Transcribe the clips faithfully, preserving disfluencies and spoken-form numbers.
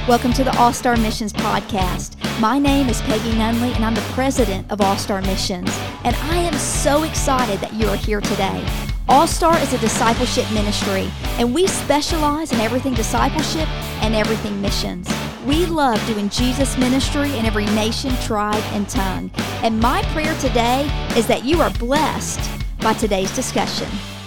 Welcome to the All-Star Missions Podcast. My name is Peggy Nunley, and I'm the president of All-Star Missions. And I am so excited that you are here today. All-Star is a discipleship ministry, and we specialize in everything discipleship and everything missions. We love doing Jesus ministry in every nation, tribe, and tongue. And my prayer today is that you are blessed by today's discussion.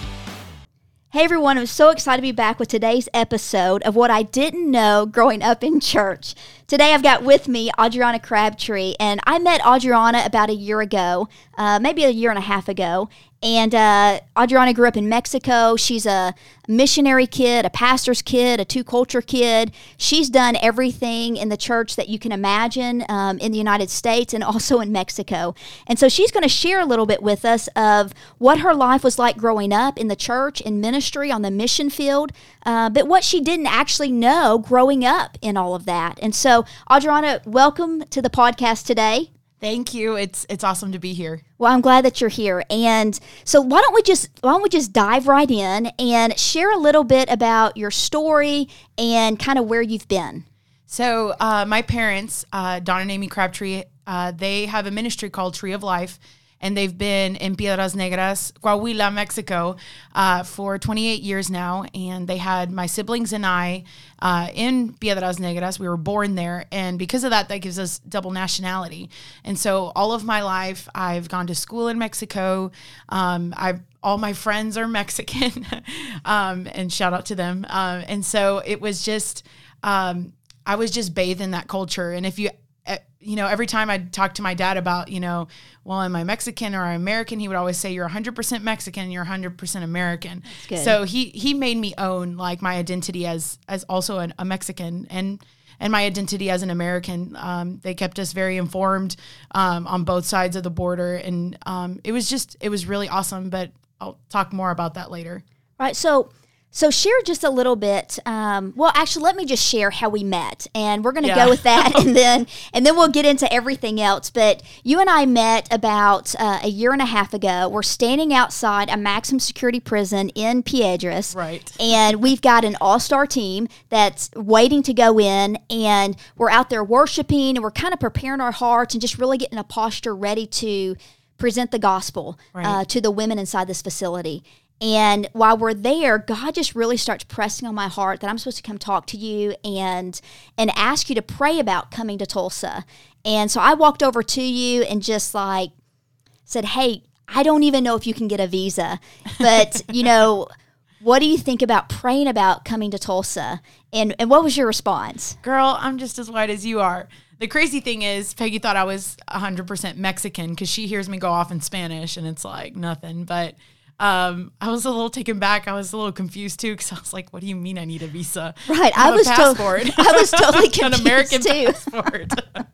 Hey everyone, I'm so excited to be back with today's episode of what I didn't know growing up in church. Today I've got with me Adriana Crabtree, and I met Adriana about a year ago, uh, maybe a year and a half ago. And uh, Adriana grew up in Mexico. She's a missionary kid, a pastor's kid, a two-culture kid. She's done everything in the church that you can imagine um, in the United States and also in Mexico. And so she's going to share a little bit with us of what her life was like growing up in the church, in ministry, on the mission field, uh, but what she didn't actually know growing up in all of that. And so, Adriana, welcome to the podcast today. Thank you. It's it's awesome to be here. Well, I'm glad that you're here. And so why don't we just why don't we just dive right in and share a little bit about your story and kind of where you've been. So uh, my parents, uh, Don and Amy Crabtree, uh, they have a ministry called Tree of Life, and they've been in Piedras Negras, Coahuila, Mexico, uh, for twenty-eight years now. And they had my siblings and I uh, in Piedras Negras. We were born there. And because of that, that gives us double nationality. And so all of my life, I've gone to school in Mexico. Um, I've all my friends are Mexican, um, and shout out to them. Um, and so it was just, um, I was just bathed in that culture. And if you You know, every time I'd talk to my dad about, you know, well, am I Mexican or American? He would always say, you're one hundred percent Mexican and you're one hundred percent American. So he he made me own, like, my identity as as also an, a Mexican and and my identity as an American. Um, they kept us very informed um, on both sides of the border. And um, it was just, it was really awesome. But I'll talk more about that later. All right. So So share just a little bit. Um, well, actually, let me just share how we met, and we're going to yeah. go with that, and then and then we'll get into everything else. But you and I met about uh, a year and a half ago. We're standing outside a maximum security prison in Piedras, right? And we've got an all-star team that's waiting to go in, and we're out there worshiping, and we're kind of preparing our hearts and just really getting a posture ready to present the gospel right. uh, to the women inside this facility. And while we're there, God just really starts pressing on my heart that I'm supposed to come talk to you and and ask you to pray about coming to Tulsa. And so I walked over to you and just like said, hey, I don't even know if you can get a visa, but, you know, what do you think about praying about coming to Tulsa? And and what was your response? Girl, I'm just as white as you are. The crazy thing is, Peggy thought I was one hundred percent Mexican because she hears me go off in Spanish, and it's like nothing, but Um, I was a little taken back. I was a little confused too because I was like, "What do you mean I need a visa?" Right, I, I was totally, I was totally confused an American too. passport.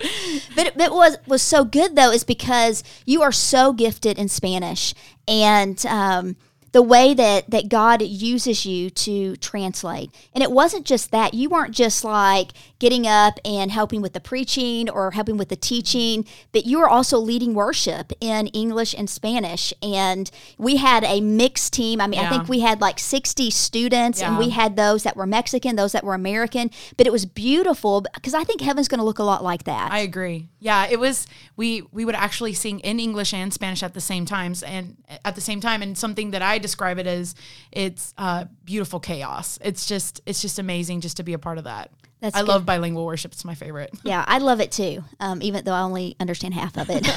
But it, it was was so good though, is because you are so gifted in Spanish, and um, the way that that God uses you to translate. And it wasn't just that. You weren't just like getting up and helping with the preaching or helping with the teaching, but you were also leading worship in English and Spanish. And we had a mixed team. I mean, yeah. I think we had like sixty students, yeah. and we had those that were Mexican, those that were American. But it was beautiful because I think heaven's going to look a lot like that. I agree. Yeah, it was. We we would actually sing in English and Spanish at the same times, and at the same time. And something that I describe it as, it's uh, beautiful chaos. It's just it's just amazing just to be a part of that. That's I good. love bilingual worship. It's my favorite. Yeah, I love it too, um, even though I only understand half of it.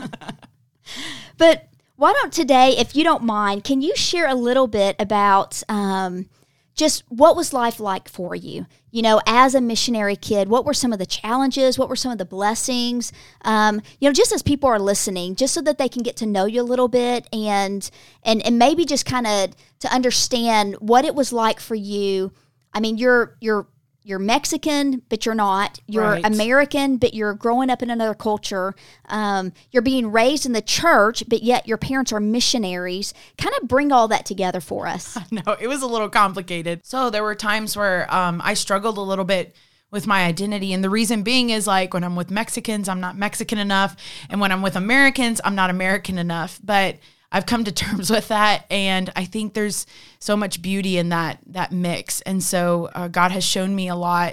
But why don't today, if you don't mind, can you share a little bit about um, just what was life like for you? You know, as a missionary kid, what were some of the challenges? What were some of the blessings? Um, you know, just as people are listening, just so that they can get to know you a little bit and and and maybe just kind of to understand what it was like for you. I mean, you're you're You're Mexican, but you're not. You're right. American, but you're growing up in another culture. Um, you're being raised in the church, but yet your parents are missionaries. Kind of bring all that together for us. No, it was a little complicated. So there were times where um, I struggled a little bit with my identity. And the reason being is like when I'm with Mexicans, I'm not Mexican enough. And when I'm with Americans, I'm not American enough. But I've come to terms with that, and I think there's so much beauty in that that mix. And so uh, God has shown me a lot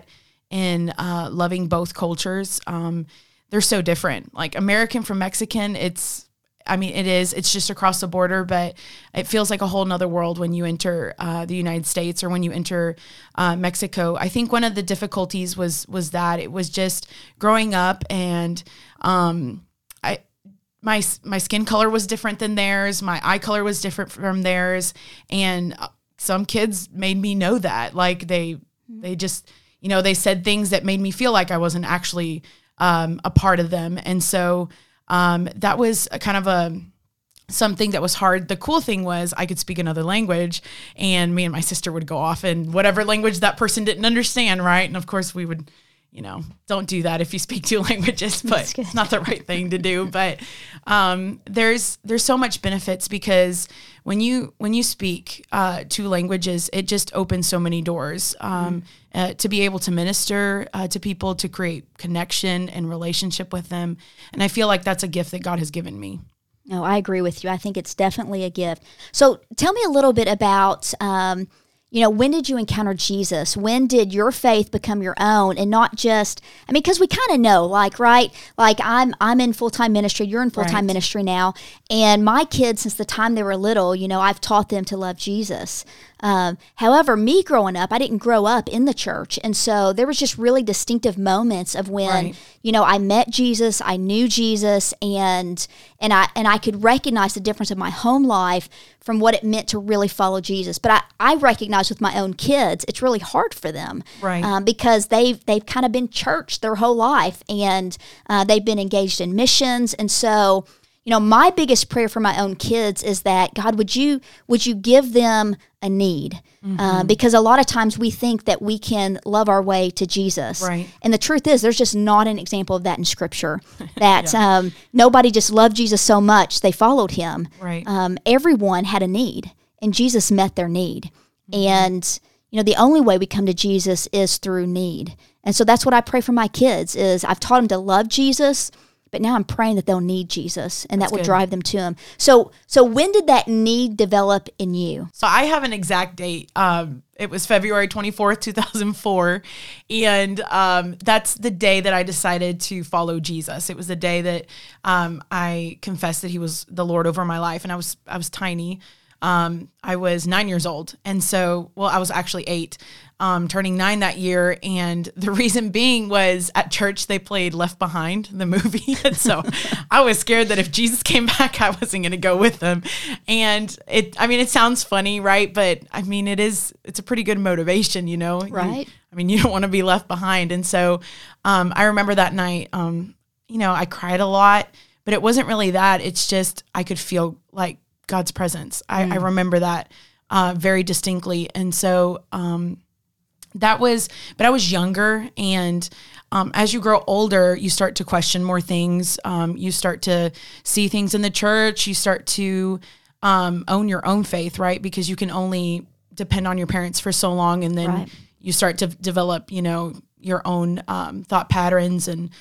in uh, loving both cultures. Um, they're so different. Like American from Mexican, it's, I mean, it is, it's just across the border, but it feels like a whole nother world when you enter uh, the United States or when you enter uh, Mexico. I think one of the difficulties was, was that it was just growing up, and um, I, my, my skin color was different than theirs. My eye color was different from theirs. And some kids made me know that, like they, they just, you know, they said things that made me feel like I wasn't actually um, a part of them. And so Um, that was a kind of a something that was hard. The cool thing was I could speak another language, and me and my sister would go off in whatever language that person didn't understand, right? And of course we would, you know, don't do that if you speak two languages, but it's not the right thing to do. But um, there's there's so much benefits, because when you when you speak uh, two languages, it just opens so many doors um, mm-hmm. uh, to be able to minister uh, to people, to create connection and relationship with them. And I feel like that's a gift that God has given me. No, I agree with you. I think it's definitely a gift. So tell me a little bit about, um, you know, when did you encounter Jesus? When did your faith become your own, and not just, I mean, because we kind of know, like, right? Like I'm I'm in full-time ministry, you're in full-time right. ministry now, and my kids, since the time they were little, you know, I've taught them to love Jesus. Um, however, me growing up, I didn't grow up in the church. And so there was just really distinctive moments of when, right. you know, I met Jesus, I knew Jesus, and and I and I could recognize the difference of my home life from what it meant to really follow Jesus. But I, I recognize with my own kids, it's really hard for them. Right. Um, because they've, they've kind of been church their whole life, and uh, they've been engaged in missions. And so, you know, my biggest prayer for my own kids is that, God, would you would you give them a need? Mm-hmm. Uh, because a lot of times we think that we can love our way to Jesus. Right. And the truth is, there's just not an example of that in Scripture, that yeah. um, nobody just loved Jesus so much they followed him. Right. Um, everyone had a need, and Jesus met their need. Mm-hmm. And, you know, the only way we come to Jesus is through need. And so that's what I pray for my kids is I've taught them to love Jesus, but now I'm praying that they'll need Jesus, and That's that will good. drive them to him. So so when did that need develop in you? So I have an exact date. Um, it was February twenty-fourth, two thousand four. And um, that's the day that I decided to follow Jesus. It was the day that um, I confessed that he was the Lord over my life. And I was I was tiny. Um, I was nine years old. And so, well, I was actually eight, um, turning nine that year. And the reason being was at church, they played Left Behind, the movie. And so I was scared that if Jesus came back, I wasn't going to go with them. And it, I mean, it sounds funny, right? But I mean, it is, it's a pretty good motivation, you know? Right. You, I mean, you don't want to be left behind. And so, um, I remember that night, um, you know, I cried a lot, but it wasn't really that. It's just, I could feel like God's presence. I, mm. I remember that uh, very distinctly. And so um, that was, but I was younger. And um, as you grow older, you start to question more things. Um, you start to see things in the church. You start to um, own your own faith, right? Because you can only depend on your parents for so long. And then right. you start to develop, you know, your own um, thought patterns and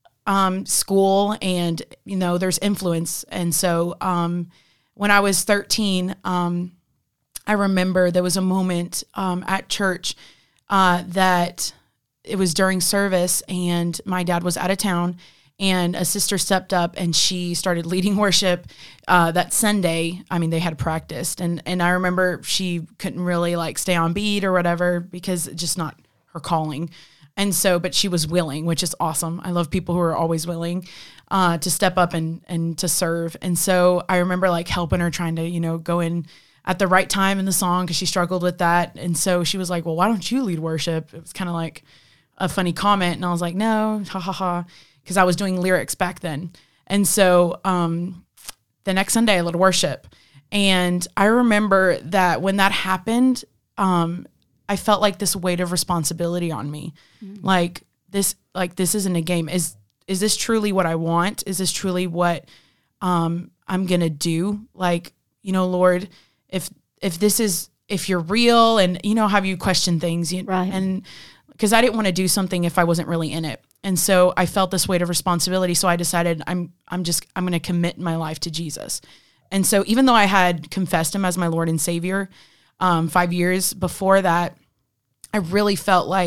um, school, and, you know, there's influence. And so, um, when I was thirteen, um, I remember there was a moment um, at church uh, that it was during service, and my dad was out of town, and a sister stepped up and she started leading worship uh, that Sunday. I mean, they had practiced, and and I remember she couldn't really like stay on beat or whatever because it's just not her calling. And so, but she was willing, which is awesome. I love people who are always willing uh, to step up and, and to serve. And so I remember like helping her, trying to, you know, go in at the right time in the song because she struggled with that. And so she was like, well, why don't you lead worship? It was kind of like a funny comment. And I was like, no, ha ha ha, because I was doing lyrics back then. And so um, the next Sunday I led worship. And I remember that when that happened, um, I felt like this weight of responsibility on me. Mm-hmm. Like this, like this isn't a game. Is, is this truly what I want? Is this truly what, um, I'm going to do? Like, you know, Lord, if, if this is, if you're real, and, you know, have you question things, you, right. and cause I didn't want to do something if I wasn't really in it. And so I felt this weight of responsibility. So I decided I'm, I'm just, I'm going to commit my life to Jesus. And so even though I had confessed him as my Lord and Savior, Um, five years before that, I really felt like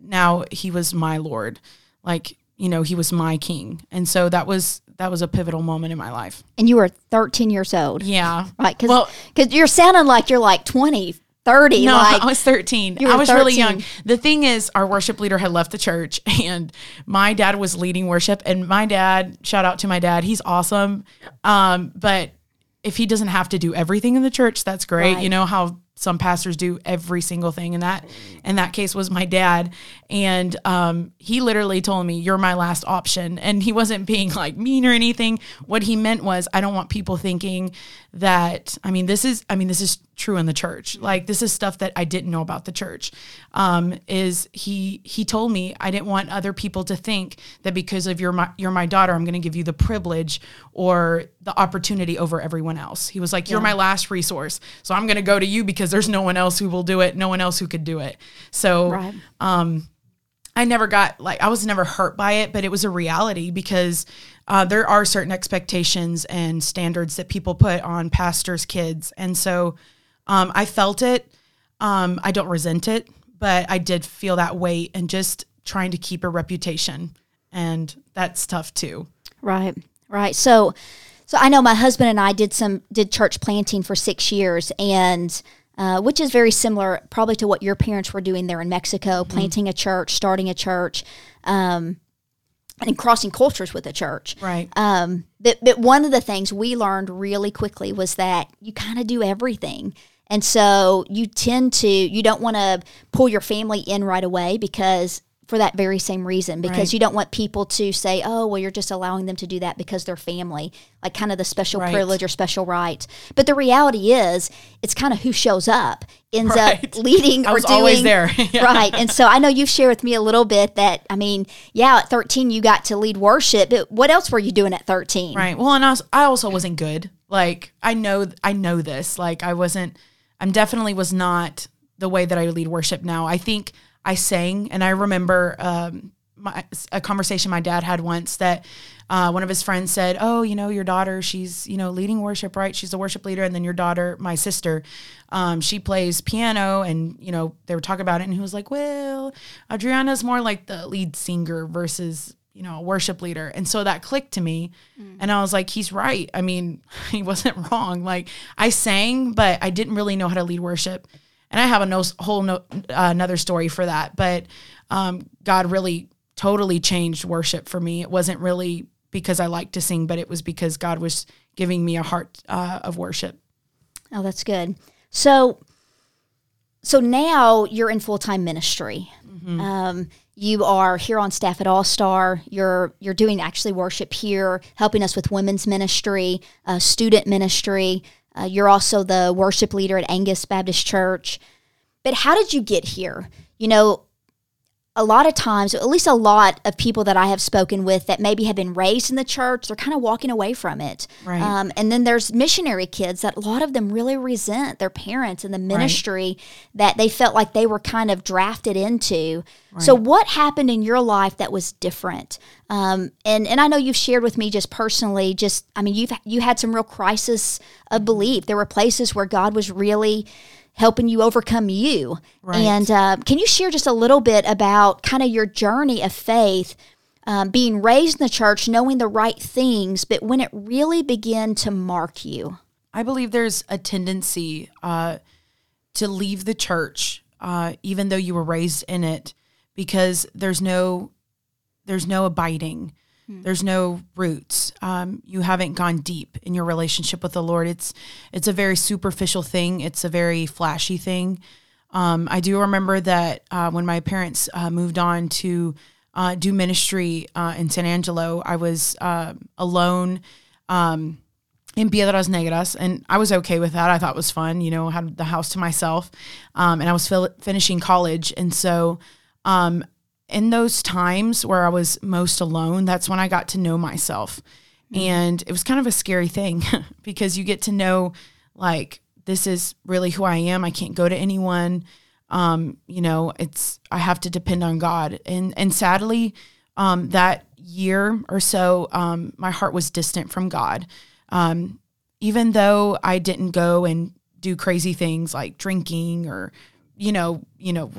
now he was my Lord. Like, you know, he was my king. And so that was, that was a pivotal moment in my life. And you were thirteen years old. Yeah. Right. Cause, well, cause you're sounding like you're like twenty, thirty. No, like, I was thirteen. You were I was thirteen. really young. The thing is, our worship leader had left the church and my dad was leading worship, and my dad, shout out to my dad. He's awesome. Um, but if he doesn't have to do everything in the church, that's great. Right. You know how some pastors do every single thing, and that in that case was my dad. And um, he literally told me, "You're my last option." And he wasn't being like mean or anything. What he meant was, I don't want people thinking that, I mean, this is, I mean, this is true in the church. Like, this is stuff that I didn't know about the church. Um, is he, he told me, I didn't want other people to think that because of you're my, you're my daughter, I'm going to give you the privilege or the opportunity over everyone else. He was like, you're Yeah. my last resource. So I'm going to go to you because there's no one else who will do it. No one else who could do it. So, Right. um, I never got like, I was never hurt by it, but it was a reality because uh, there are certain expectations and standards that people put on pastors' kids. And so um, I felt it. Um, I don't resent it, but I did feel that weight and just trying to keep a reputation. And that's tough too. Right. Right. So, so I know my husband and I did some, did church planting for six years and Uh, which is very similar probably to what your parents were doing there in Mexico, Mm-hmm. planting a church, starting a church, um, and crossing cultures with a church. Right. Um, but, but one of the things we learned really quickly was that you kind of do everything. And so you tend to, you don't want to pull your family in right away because for that very same reason, because Right. you don't want people to say, oh, well, you're just allowing them to do that because they're family, like kind of the special Right. privilege or special right. But the reality is, it's kind of who shows up ends Right. up leading I or was doing. always there. Yeah. Right. And so I know you've shared with me a little bit that, I mean, yeah, at thirteen, you got to lead worship, but what else were you doing at thirteen? Right. Well, and I, was, I also wasn't good. Like, I know, I know this. Like, I wasn't, I'm definitely was not the way that I lead worship now. I think I sang, and I remember um, my, a conversation my dad had once that uh, one of his friends said, oh, you know, your daughter, she's, you know, leading worship, right? She's a worship leader. And then your daughter, my sister, um, she plays piano, and, you know, they were talking about it, and he was like, well, Adriana's more like the lead singer versus, you know, a worship leader. And so that clicked to me. Mm. And I was like, he's right. I mean, he wasn't wrong. Like, I sang, but I didn't really know how to lead worship. And I have a no, whole no, uh, another story for that. But um, God really totally changed worship for me. It wasn't really because I liked to sing, but it was because God was giving me a heart uh, of worship. Oh, that's good. So, so now you're in full-time ministry. Mm-hmm. Um, you are here on staff at All Star. You're you're doing actually worship here, helping us with women's ministry, uh, student ministry. Uh, you're also the worship leader at Angus Baptist Church. But how did you get here? You know, a lot of times, at least a lot of people that I have spoken with that maybe have been raised in the church, they're kind of walking away from it. Right. Um, and then there's missionary kids that a lot of them really resent their parents and the ministry right. that they felt like they were kind of drafted into. Right. So what happened in your life that was different? Um, and, and I know you've shared with me just personally, just, I mean, you've, you had some real crisis of belief. There were places where God was really helping you overcome you. Right. And uh, can you share just a little bit about kind of your journey of faith, um, being raised in the church, knowing the right things, but when it really began to mark you? I believe there's a tendency uh, to leave the church, uh, even though you were raised in it, because there's no, there's no abiding. There's no roots. Um, you haven't gone deep in your relationship with the Lord. It's it's a very superficial thing. It's a very flashy thing. Um, I do remember that uh, when my parents uh, moved on to uh, do ministry uh, in San Angelo, I was uh, alone um, in Piedras Negras, and I was okay with that. I thought it was fun. You know, I had the house to myself, um, and I was fil- finishing college, and so. Um, In those times where I was most alone, that's when I got to know myself. Mm-hmm. And it was kind of a scary thing because you get to know, like, this is really who I am. I can't go to anyone. Um, you know, it's, I have to depend on God. And, and sadly, um, that year or so, um, my heart was distant from God. Um, even though I didn't go and do crazy things like drinking or, you know, you know, what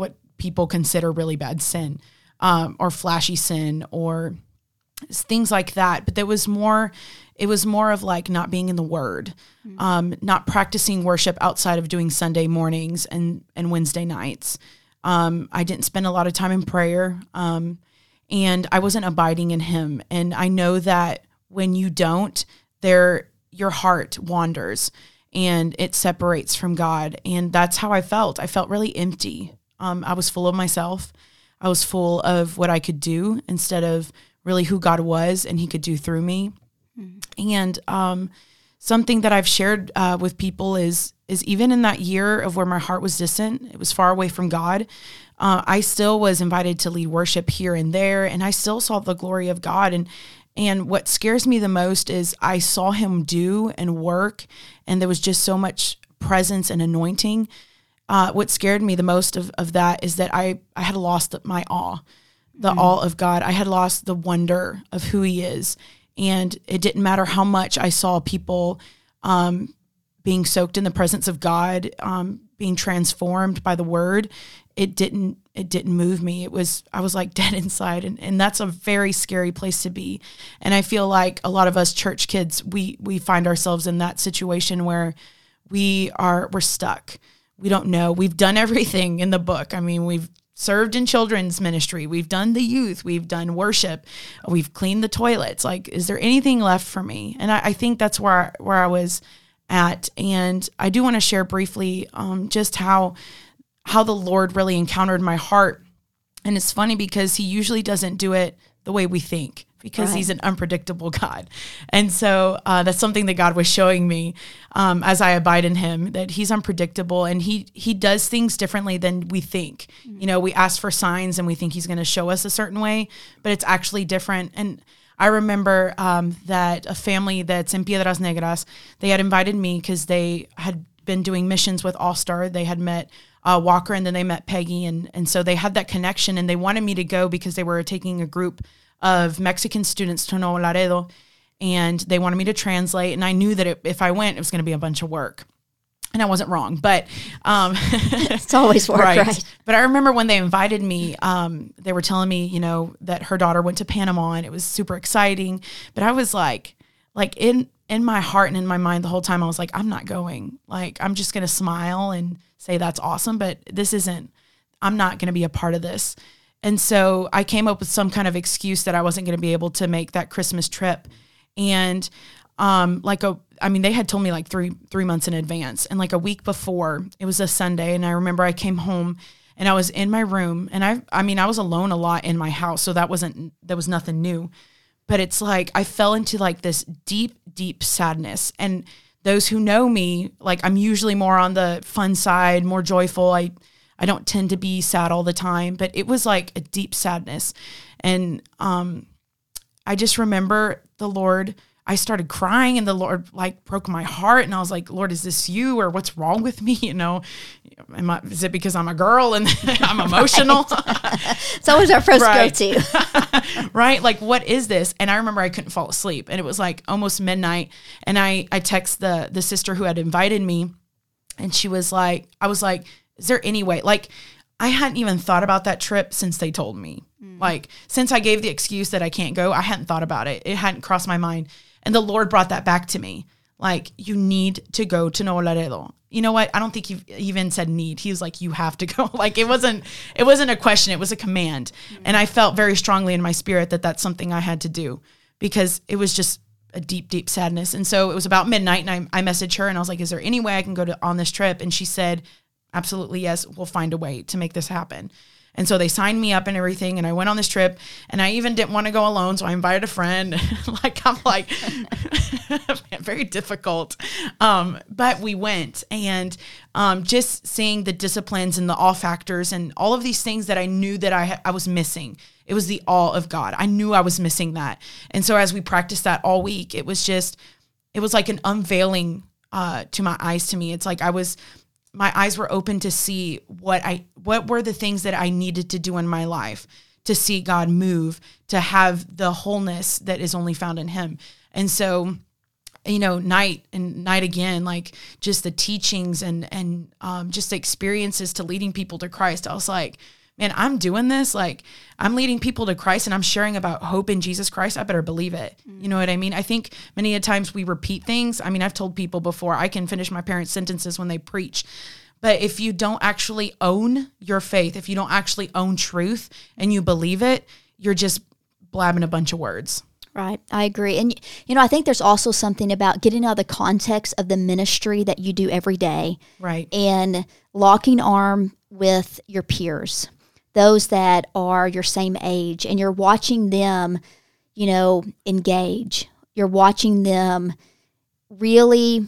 people consider really bad sin, um, or flashy sin or things like that. But there was more, it was more of like not being in the Word, mm-hmm. um, not practicing worship outside of doing Sunday mornings and, and Wednesday nights. Um, I didn't spend a lot of time in prayer, um, and I wasn't abiding in Him. And I know that when you don't, there, your heart wanders and it separates from God. And that's how I felt. I felt really empty. Um, I was full of myself. I was full of what I could do instead of really who God was and He could do through me. Mm-hmm. And um, something that I've shared uh, with people is, is even in that year of where my heart was distant, it was far away from God, uh, I still was invited to lead worship here and there, and I still saw the glory of God. And and what scares me the most is I saw Him do and work, and there was just so much presence and anointing. Uh, what scared me the most of, of that is that I, I had lost my awe, the mm-hmm. awe of God. I had lost the wonder of who He is. And it didn't matter how much I saw people um, being soaked in the presence of God, um, being transformed by the Word. It didn't, it didn't move me. It was, I was like dead inside. And, and that's a very scary place to be. And I feel like a lot of us church kids, we, we find ourselves in that situation where we are, we're stuck. We don't know. We've done everything in the book. I mean, we've served in children's ministry. We've done the youth. We've done worship. We've cleaned the toilets. Like, is there anything left for me? And I, I think that's where, where I was at. And I do want to share briefly um, just how, how the Lord really encountered my heart. And it's funny because He usually doesn't do it the way we think, because right. He's an unpredictable God. And so uh, that's something that God was showing me um, as I abide in Him, that He's unpredictable and he he does things differently than we think. Mm-hmm. You know, we ask for signs and we think He's going to show us a certain way, but it's actually different. And I remember um, that a family that's in Piedras Negras, they had invited me because they had been doing missions with All Star. They had met uh, Walker, and then they met Peggy. And, and so they had that connection, and they wanted me to go because they were taking a group of Mexican students to Nuevo Laredo, and they wanted me to translate. And I knew that it, if I went, it was going to be a bunch of work. And I wasn't wrong, but um, it's always work, right. right? But I remember when they invited me, um, they were telling me, you know, that her daughter went to Panama, and it was super exciting. But I was like, like in in my heart and in my mind the whole time, I was like, I'm not going. Like, I'm just going to smile and say that's awesome, but this isn't. I'm not going to be a part of this. And so I came up with some kind of excuse that I wasn't going to be able to make that Christmas trip. And um, like a, I mean, they had told me like three, three months in advance. And like a week before, it was a Sunday. And I remember I came home and I was in my room, and I, I mean, I was alone a lot in my house. So that wasn't, that was nothing new, but it's like, I fell into like this deep, deep sadness. And those who know me, like I'm usually more on the fun side, more joyful. I, I don't tend to be sad all the time, but it was like a deep sadness. And um, I just remember the Lord, I started crying, and the Lord like broke my heart. And I was like, Lord, is this you, or what's wrong with me? You know, am I, is it because I'm a girl and I'm emotional? It's always our first right. go-to. Right? Like, what is this? And I remember I couldn't fall asleep, and it was like almost midnight. And I, I text the, the sister who had invited me, and she was like, I was like, is there any way? Like, I hadn't even thought about that trip since they told me. Mm. Like, since I gave the excuse that I can't go, I hadn't thought about it. It hadn't crossed my mind. And the Lord brought that back to me. Like, you need to go to Nuevo Laredo. You know what? I don't think he even said need. He was like, you have to go. Like, it wasn't, it wasn't a question. It was a command. Mm. And I felt very strongly in my spirit that that's something I had to do, because it was just a deep, deep sadness. And so it was about midnight, and I, I messaged her, and I was like, is there any way I can go to on this trip? And she said, absolutely, yes, we'll find a way to make this happen. And so they signed me up and everything, and I went on this trip, and I even didn't want to go alone, so I invited a friend. like, I'm like, very difficult. Um, but we went, and um, just seeing the disciplines and the awe factors and all of these things that I knew that I, ha- I was missing. It was the awe of God. I knew I was missing that. And so as we practiced that all week, it was just, it was like an unveiling uh, to my eyes to me. It's like I was... my eyes were open to see what I, what were the things that I needed to do in my life to see God move, to have the wholeness that is only found in Him. And so, you know, night and night again, like just the teachings and, and um, just the experiences to leading people to Christ. I was like, man, I'm doing this. Like, I'm leading people to Christ and I'm sharing about hope in Jesus Christ. I better believe it. Mm-hmm. You know what I mean? I think many a times we repeat things. I mean, I've told people before, I can finish my parents' sentences when they preach. But if you don't actually own your faith, if you don't actually own truth and you believe it, you're just blabbing a bunch of words. Right. I agree. And, you know, I think there's also something about getting out of the context of the ministry that you do every day. Right. And locking arm with your peers, those that are your same age, and you're watching them, you know, engage. You're watching them really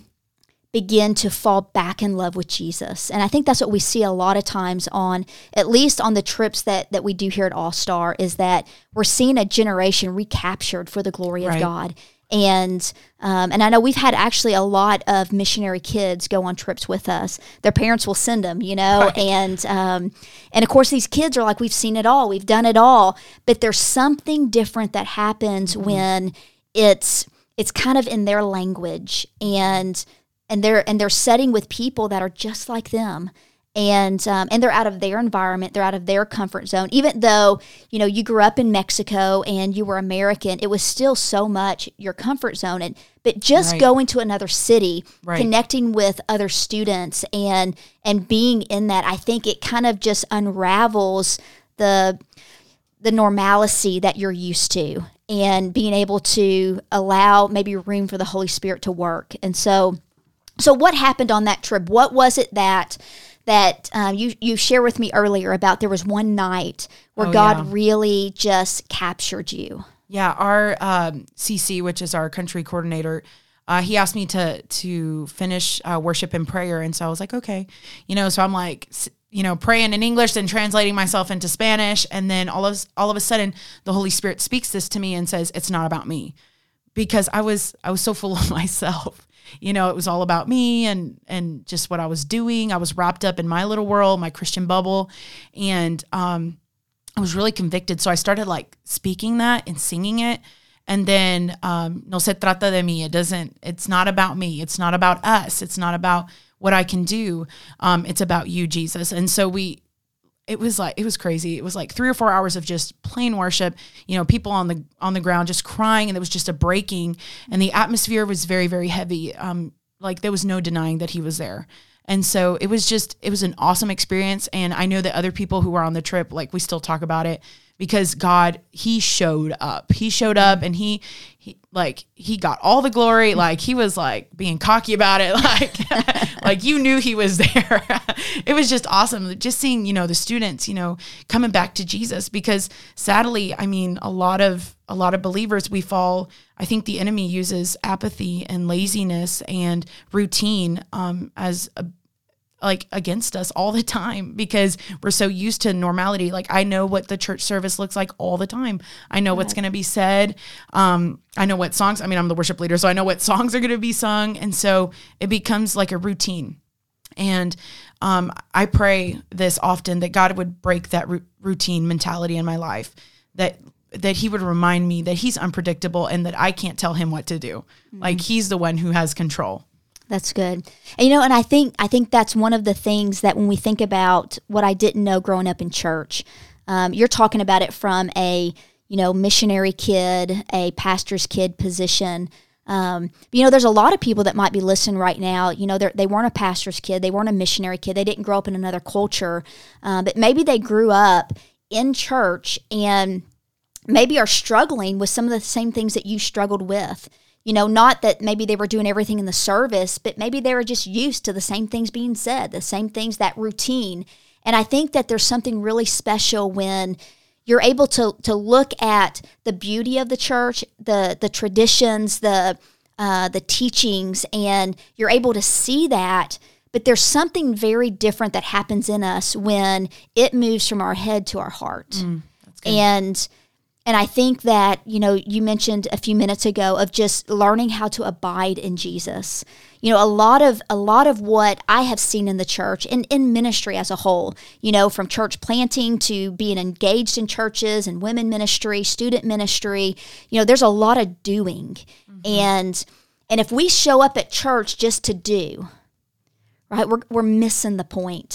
begin to fall back in love with Jesus. And I think that's what we see a lot of times on, at least on the trips that, that we do here at All Star, is that we're seeing a generation recaptured for the glory right. of God. And um, and I know we've had actually a lot of missionary kids go on trips with us. Their parents will send them, you know, right. and um, and of course these kids are like, we've seen it all, we've done it all. But there's something different that happens mm-hmm. when it's it's kind of in their language, and and they're and they're setting with people that are just like them. And um, and they're out of their environment, they're out of their comfort zone. Even though, you know, you grew up in Mexico and you were American, it was still so much your comfort zone. And but just right. going to another city, right. connecting with other students, and and being in that, I think it kind of just unravels the the normalcy that you're used to, and being able to allow maybe room for the Holy Spirit to work. And so, so what happened on that trip? What was it that that um, you you shared with me earlier about? There was one night where oh, God yeah. really just captured you. Yeah, our um, C C, which is our country coordinator, uh, he asked me to to finish uh, worship in prayer, and so I was like, okay, you know. So I'm like, you know, praying in English and translating myself into Spanish, and then all of all of a sudden, the Holy Spirit speaks this to me and says, "It's not about me," because I was I was so full of myself. You know, it was all about me and and just what I was doing. I was wrapped up in my little world, my Christian bubble, and um, I was really convicted. So I started like speaking that and singing it. And then, um, no se trata de mí. It doesn't, it's not about me. It's not about us. It's not about what I can do. Um, it's about you, Jesus. And so we, it was like, it was crazy. It was like three or four hours of just plain worship, you know, people on the, on the ground just crying, and there was just a breaking, and the atmosphere was very, very heavy. Um, like there was no denying that he was there. And so it was just, it was an awesome experience. And I know that other people who were on the trip, like we still talk about it, because God, he showed up, he showed up and he, he like, he got all the glory. Like he was like being cocky about it. Like, like you knew he was there. It was just awesome. Just seeing, you know, the students, you know, coming back to Jesus, because sadly, I mean, a lot of, a lot of believers, we fall, I think the enemy uses apathy and laziness and routine, um, as a, like against us all the time, because we're so used to normality. Like I know what the church service looks like all the time. I know right. what's going to be said. Um, I know what songs, I mean, I'm the worship leader, so I know what songs are going to be sung. And so it becomes like a routine. And um, I pray this often, that God would break that r- routine mentality in my life, that that he would remind me that he's unpredictable and that I can't tell him what to do. Mm-hmm. Like he's the one who has control. That's good. And, you know, and I think I think that's one of the things that when we think about what I didn't know growing up in church, um, you're talking about it from a, you know, missionary kid, a pastor's kid position. Um, you know, there's a lot of people that might be listening right now. You know, they weren't a pastor's kid. They weren't a missionary kid. They didn't grow up in another culture. Um, but maybe they grew up in church and maybe are struggling with some of the same things that you struggled with. You know, not that maybe they were doing everything in the service, but maybe they were just used to the same things being said, the same things, that routine. And I think that there's something really special when you're able to to look at the beauty of the church, the the traditions, the uh, the teachings, and you're able to see that. But there's something very different that happens in us when it moves from our head to our heart. Mm, that's good. And And I think that, you know, you mentioned a few minutes ago of just learning how to abide in Jesus. You know, a lot of a lot of what I have seen in the church and in ministry as a whole, you know, from church planting to being engaged in churches and women ministry, student ministry, you know, there's a lot of doing. Mm-hmm. And and if we show up at church just to do, right, we're we're missing the point.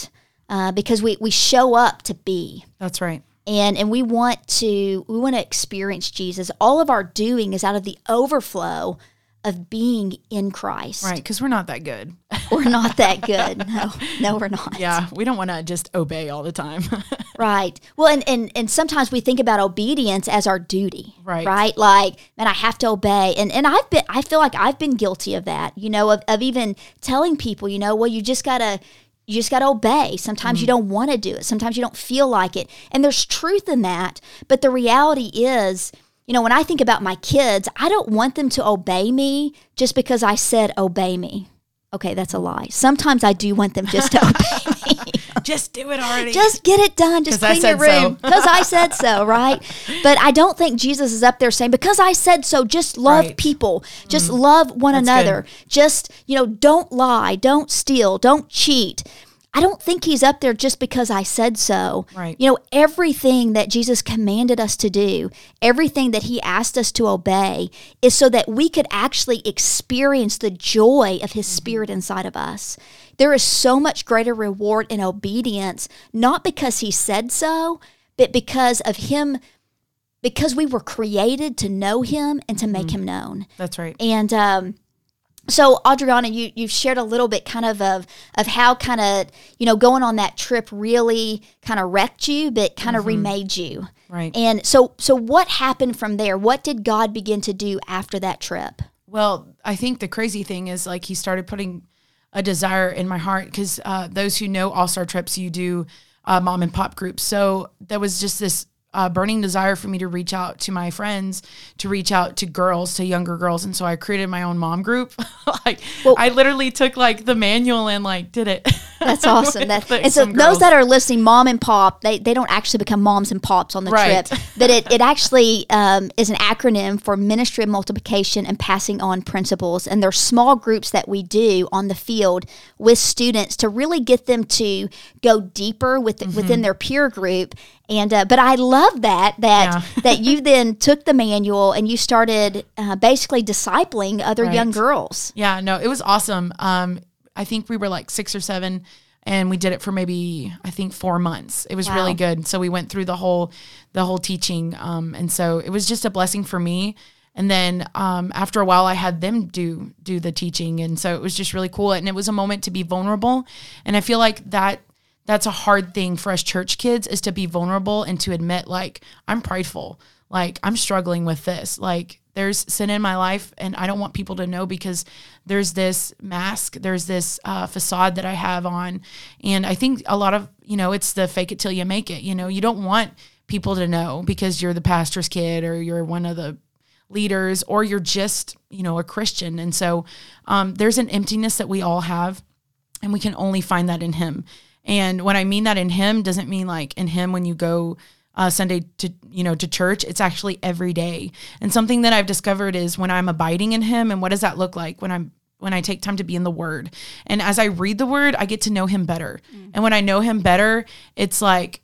uh, because we, we show up to be. That's right. And and we want to we want to experience Jesus. All of our doing is out of the overflow of being in Christ. Right, because we're not that good. We're not that good. No, no, we're not. Yeah, we don't want to just obey all the time. Right. Well, and, and and sometimes we think about obedience as our duty. Right. Right? Like, man, I have to obey. And and I've been I feel like I've been guilty of that, you know, of, of even telling people, you know, well, you just gotta you just gotta obey. Sometimes mm-hmm. you don't want to do it. Sometimes you don't feel like it. And there's truth in that. But the reality is, you know, when I think about my kids, I don't want them to obey me just because I said obey me. Okay, that's a lie. Sometimes I do want them just to obey me. Just do it already. Just get it done. Just clean your room. Because so. I said so, right? But I don't think Jesus is up there saying, because I said so, just love right. people. Just mm. love one that's another. Good. Just, you know, don't lie. Don't steal. Don't cheat. I don't think he's up there just because I said so. Right. You know, everything that Jesus commanded us to do, everything that he asked us to obey is so that we could actually experience the joy of his mm-hmm. Spirit inside of us. There is so much greater reward in obedience, not because he said so, but because of him, because we were created to know him and to make mm-hmm. him known. That's right. And, um, So, Adriana, you, you've shared a little bit kind of of, of how kind of, you know, going on that trip really kind of wrecked you, but kind of mm-hmm. remade you. Right. And so, so what happened from there? What did God begin to do after that trip? Well, I think the crazy thing is, like, he started putting a desire in my heart, because uh, those who know All-Star Trips, you do uh, mom and pop groups. So there was just this Uh, burning desire for me to reach out to my friends, to reach out to girls, to younger girls. And so I created my own mom group. like well, I literally took like the manual and like did it. That's awesome. That, and so those that are listening, mom and pop, they, they don't actually become moms and pops on the right. trip, but it, it actually um, is an acronym for Ministry of Multiplication and Passing On Principles. And they're small groups that we do on the field with students to really get them to go deeper with, mm-hmm. within their peer group. And uh, but I love that that yeah. that you then took the manual and you started uh, basically discipling other right. young girls. Yeah, no, it was awesome. Um, I think we were like six or seven, and we did it for maybe I think four months. It was wow. really good. So we went through the whole the whole teaching, um, and so it was just a blessing for me. And then um, after a while, I had them do do the teaching, and so it was just really cool. And it was a moment to be vulnerable, and I feel like that. That's a hard thing for us church kids, is to be vulnerable and to admit, like, I'm prideful. Like, I'm struggling with this. Like, there's sin in my life, and I don't want people to know, because there's this mask, there's this uh, facade that I have on. And I think a lot of, you know, it's the fake it till you make it. You know, you don't want people to know because you're the pastor's kid, or you're one of the leaders, or you're just, you know, a Christian. And so um, there's an emptiness that we all have, and we can only find that in him. And when I mean that in him, doesn't mean like in him when you go uh, Sunday to, you know, to church. It's actually every day. And something that I've discovered is when I'm abiding in him, and what does that look like when I'm, when I take time to be in the word. And as I read the word, I get to know him better. Mm. And when I know him better, it's like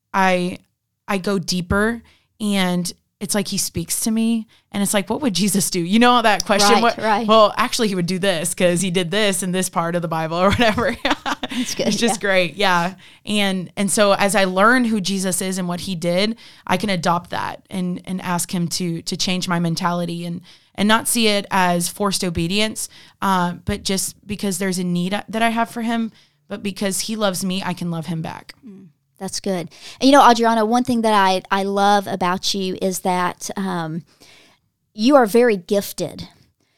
I, I go deeper, and it's like he speaks to me, and it's like, what would Jesus do? You know, that question. Right, what, right. Well, actually, he would do this because he did this in this part of the Bible or whatever. That's good. It's just yeah. great. Yeah. And and so as I learn who Jesus is and what he did, I can adopt that and and ask him to to change my mentality, and and not see it as forced obedience, uh, but just because there's a need that I have for him, but because he loves me, I can love him back. Mm. That's good. And, you know, Adriana, one thing that I, I love about you is that um, you are very gifted,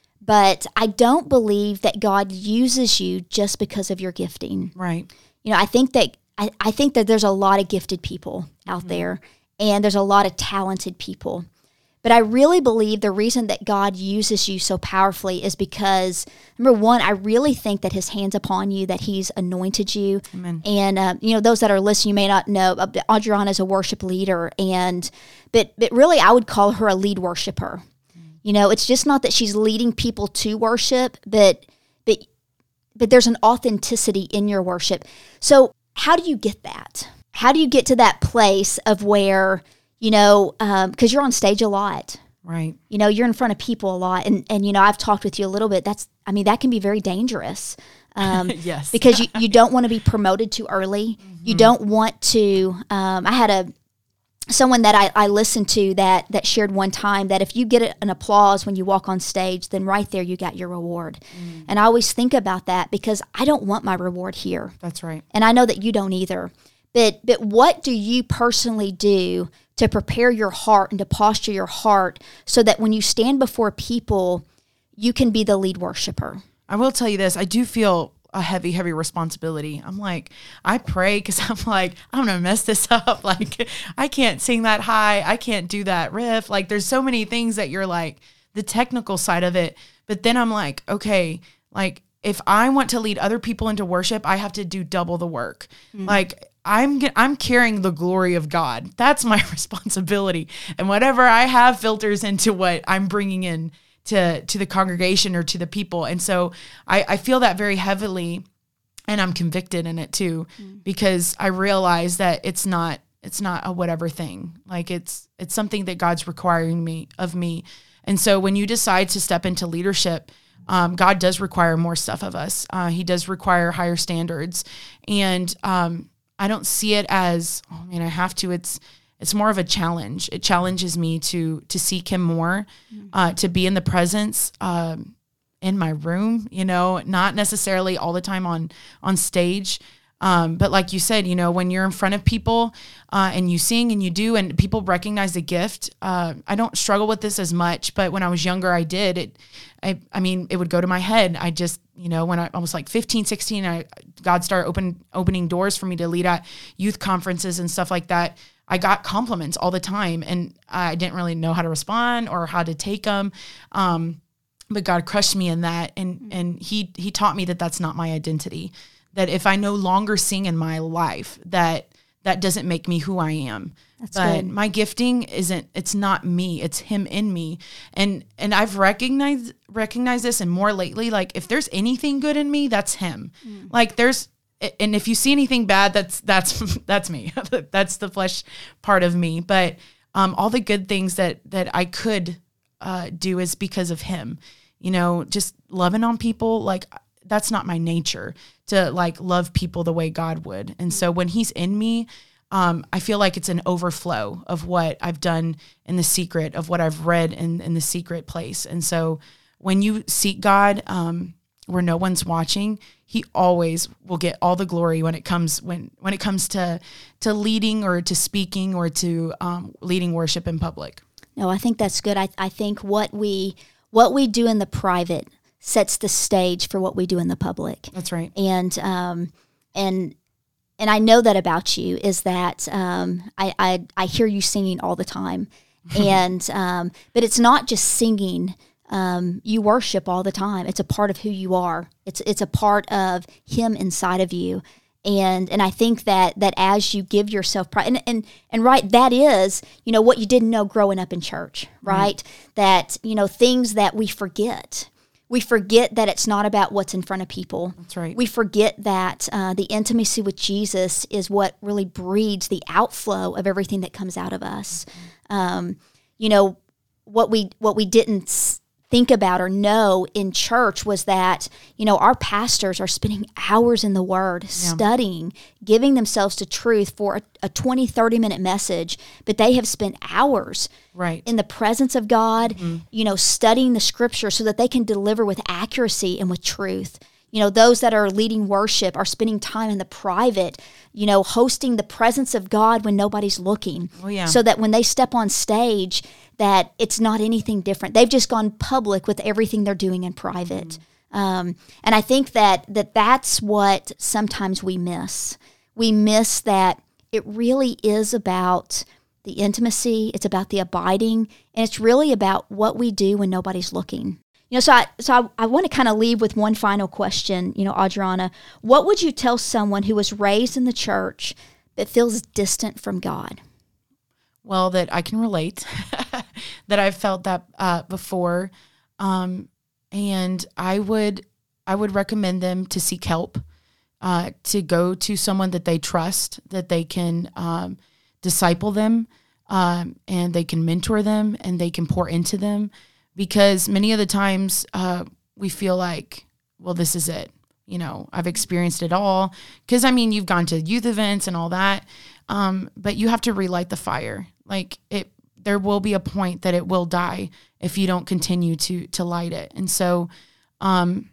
but I don't believe that God uses you just because of your gifting. Right. You know, I think that I, I think that there's a lot of gifted people out mm-hmm. there, and there's a lot of talented people. But I really believe the reason that God uses you so powerfully is because, number one, I really think that his hand's upon you, that he's anointed you. Amen. And, uh, you know, those that are listening, you may not know, uh, Adriana is a worship leader. and But but really, I would call her a lead worshiper. Mm. You know, it's just not that she's leading people to worship, but but but there's an authenticity in your worship. So how do you get that? How do you get to that place of where, you know, because um, you're on stage a lot. Right. You know, you're in front of people a lot. And, and, you know, I've talked with you a little bit. That's, I mean, that can be very dangerous. Um, yes. Because you, you don't want to be promoted too early. Mm-hmm. You don't want to, um, I had a, someone that I, I listened to that that shared one time that if you get an applause when you walk on stage, then right there you got your reward. Mm. And I always think about that because I don't want my reward here. That's right. And I know that you don't either. But but what do you personally do to prepare your heart and to posture your heart so that when you stand before people, you can be the lead worshiper? I will tell you this. I do feel a heavy, heavy responsibility. I'm like, I pray because I'm like, I'm going to mess this up. Like, I can't sing that high. I can't do that riff. Like, there's so many things that you're like, the technical side of it. But then I'm like, okay, like, if I want to lead other people into worship, I have to do double the work. Mm-hmm. Like, I'm I'm carrying the glory of God. That's my responsibility. And whatever I have filters into what I'm bringing in to to the congregation or to the people. And so I, I feel that very heavily, and I'm convicted in it too, mm. because I realize that it's not it's not a whatever thing. Like it's it's something that God's requiring me of me. And so when you decide to step into leadership, um, God does require more stuff of us. Uh, he does require higher standards. And um, I don't see it as, oh man, I have to. It's It's more of a challenge. It challenges me to to seek him more, uh, to be in the presence, um, in my room, you know, not necessarily all the time on on stage. Um, but like you said, you know, when you're in front of people uh, and you sing and you do and people recognize the gift, uh, I don't struggle with this as much. But when I was younger, I did. It, I, I mean, it would go to my head. I just, you know, when I, I was like fifteen, sixteen, I, God started open, opening doors for me to lead at youth conferences and stuff like that. I got compliments all the time and I didn't really know how to respond or how to take them. Um, but God crushed me in that. And, and he, he taught me that that's not my identity, that if I no longer sing in my life, that that doesn't make me who I am. That's but good. My gifting isn't, it's not me, it's him in me. And, and I've recognized, recognized this and more lately, like if there's anything good in me, that's him. Mm. Like there's, and if you see anything bad, that's, that's, that's me. That's the flesh part of me. But, um, all the good things that, that I could, uh, do is because of him, you know, just loving on people. Like that's not my nature to like love people the way God would. And so when he's in me, um, I feel like it's an overflow of what I've done in the secret, of what I've read in, in the secret place. And so when you seek God, um, where no one's watching, he always will get all the glory when it comes when when it comes to to leading or to speaking or to um, leading worship in public. No, I think that's good. I I think what we what we do in the private sets the stage for what we do in the public. That's right. And um and and I know that about you is that um I I, I hear you singing all the time, and um but it's not just singing. Um, you worship all the time. It's a part of who you are. It's it's a part of him inside of you. And and I think that that as you give yourself pride, and, and and right, that is, you know, what you didn't know growing up in church, right? Mm-hmm. That, you know, things that we forget. We forget that it's not about what's in front of people. That's right. We forget that uh, the intimacy with Jesus is what really breeds the outflow of everything that comes out of us. Mm-hmm. Um, you know, what we what we didn't think about or know in church was that, you know, our pastors are spending hours in the Word, yeah. studying, giving themselves to truth for a, a twenty, thirty minute message, but they have spent hours right. in the presence of God, mm-hmm. you know, studying the Scripture so that they can deliver with accuracy and with truth. You know, those that are leading worship are spending time in the private, you know, hosting the presence of God when nobody's looking. Oh, yeah. So that when they step on stage, that it's not anything different. They've just gone public with everything they're doing in private. Mm-hmm. Um, and I think that, that that's what sometimes we miss. We miss that it really is about the intimacy, it's about the abiding, and it's really about what we do when nobody's looking. You know, so I so I, I want to kind of leave with one final question, you know, Adriana. What would you tell someone who was raised in the church but feels distant from God? Well, that I can relate, that I've felt that uh, before, um, and I would I would recommend them to seek help, uh, to go to someone that they trust, that they can um, disciple them, um, and they can mentor them, and they can pour into them. Because many of the times uh, we feel like, well, this is it. you know, I've experienced it all. Because, I mean, you've gone to youth events and all that, um, but you have to relight the fire. Like, it, there will be a point that it will die if you don't continue to to light it. And so um,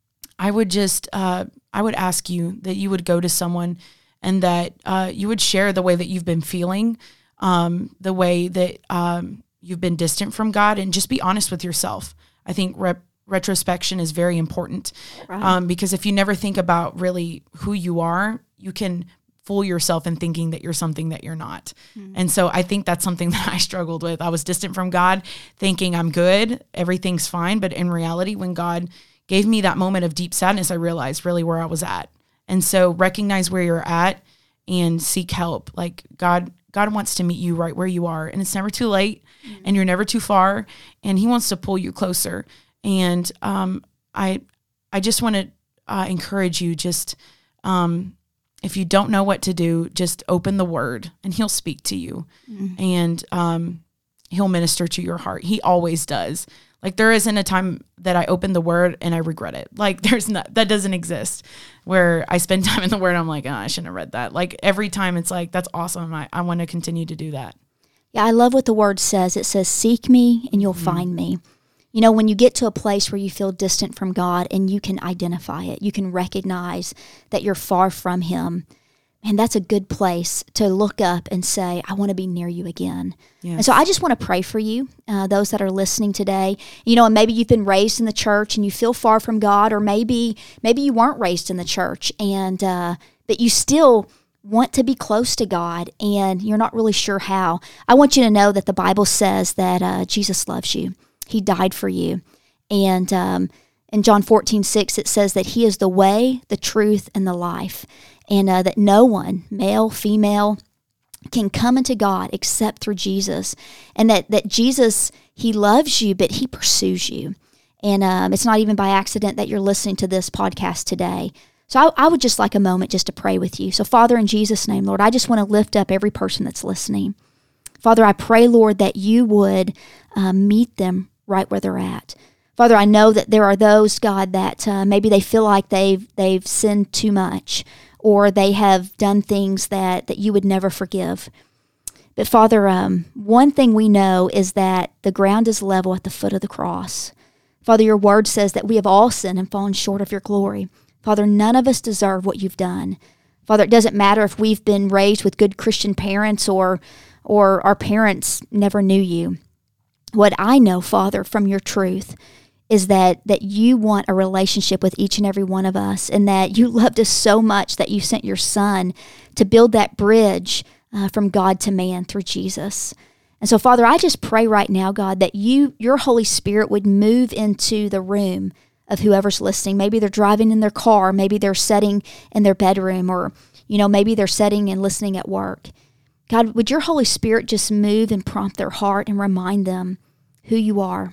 I would just, uh, I would ask you that you would go to someone and that uh, you would share the way that you've been feeling, um, the way that um, you've been distant from God, and just be honest with yourself. I think rep- retrospection is very important, right. um, because if you never think about really who you are, you can fool yourself in thinking that you're something that you're not. Mm. And so I think that's something that I struggled with. I was distant from God, thinking I'm good, everything's fine. But in reality, when God gave me that moment of deep sadness, I realized really where I was at. And so recognize where you're at and seek help. Like God, God wants to meet you right where you are, and it's never too late, mm. and you're never too far, and He wants to pull you closer. And um, I, I just want to uh, encourage you. Just um, if you don't know what to do, just open the Word, and He'll speak to you, mm. and um, He'll minister to your heart. He always does. Like, there isn't a time that I open the Word and I regret it. Like, there's not, that doesn't exist, where I spend time in the Word and I'm like, oh, I shouldn't have read that. Like, every time it's like, that's awesome. I, I want to continue to do that. Yeah, I love what the Word says. It says, seek me and you'll mm-hmm. find me. You know, when you get to a place where you feel distant from God and you can identify it, you can recognize that you're far from Him, and that's a good place to look up and say, I want to be near you again. Yes. And so I just want to pray for you, uh, those that are listening today. You know, and maybe you've been raised in the church and you feel far from God, or maybe maybe you weren't raised in the church, and uh, but you still want to be close to God and you're not really sure how. I want you to know that the Bible says that uh, Jesus loves you. He died for you. And um, in John fourteen six, it says that He is the way, the truth, and the life. And uh, that no one, male, female, can come into God except through Jesus. And that, that Jesus, He loves you, but He pursues you. And um, it's not even by accident that you're listening to this podcast today. So I, I would just like a moment just to pray with you. So Father, in Jesus' name, Lord, I just want to lift up every person that's listening. Father, I pray, Lord, that you would uh, meet them right where they're at. Father, I know that there are those, God, that uh, maybe they feel like they've they've sinned too much, or they have done things that, that you would never forgive. But Father, um, one thing we know is that the ground is level at the foot of the cross. Father, your word says that we have all sinned and fallen short of your glory. Father, none of us deserve what you've done. Father, it doesn't matter if we've been raised with good Christian parents or or our parents never knew you. What I know, Father, from your truth is that that you want a relationship with each and every one of us, and that you loved us so much that you sent your Son to build that bridge uh, from God to man through Jesus. And so, Father, I just pray right now, God, that you, your Holy Spirit would move into the room of whoever's listening. Maybe they're driving in their car, maybe they're sitting in their bedroom, or, you know, maybe they're sitting and listening at work. God, would your Holy Spirit just move and prompt their heart and remind them who you are?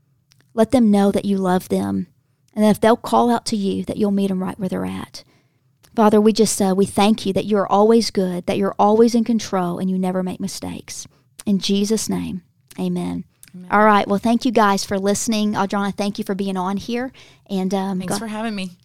Let them know that you love them, and if they'll call out to you, that you'll meet them right where they're at. Father, we just uh, we thank you that you are always good, that you're always in control, and you never make mistakes. In Jesus' name, amen. Amen. All right. Well, thank you guys for listening. Audronna, thank you for being on here. And um, Thanks God, for having me.